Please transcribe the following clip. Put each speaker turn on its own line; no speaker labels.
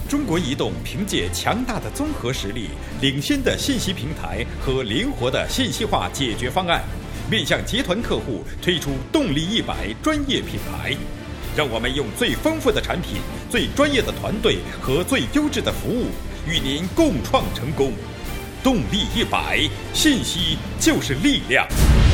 中国移动凭借强大的综合实力、领先的信息平台和灵活的信息化解决方案，面向集团客户推出动力100专业品牌。让我们用最丰富的产品、最专业的团队和最优质的服务，与您共创成功。动力100，信息就是力量。